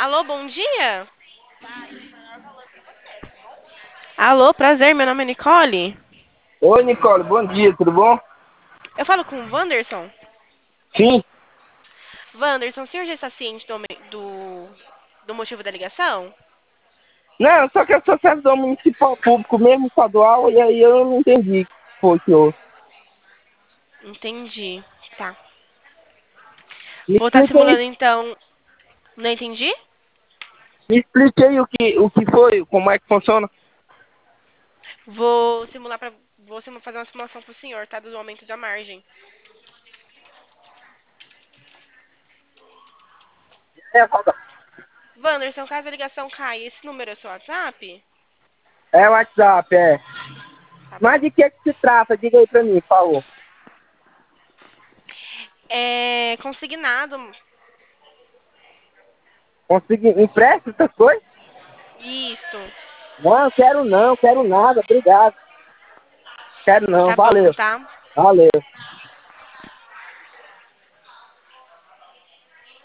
Alô, bom dia? Alô, prazer, meu nome é Nicole. Oi, Nicole, bom dia, tudo bom? Eu falo com o Wanderson. Sim. Wanderson, o senhor já está ciente do motivo da ligação? Não, só que eu sou servidor municipal público, mesmo estadual, e aí eu não entendi o que foi que houve. Entendi. Tá. Me Vou estar explica aí, simulando então. Não entendi? me explica aí o que foi, como é que funciona. Vou simular para. Fazer uma simulação pro senhor, tá? Do aumento da margem. Roda. Wanderson, caso a ligação caia, esse número é o seu WhatsApp? É o WhatsApp, é. Tá Mas bom. de que se trata? Diga aí pra mim, por favor. É consignado. Consegui empréstimo, essas coisas? Isso. Não, quero não, quero nada, obrigado. Quero não, Tá bom, valeu. tá? Valeu.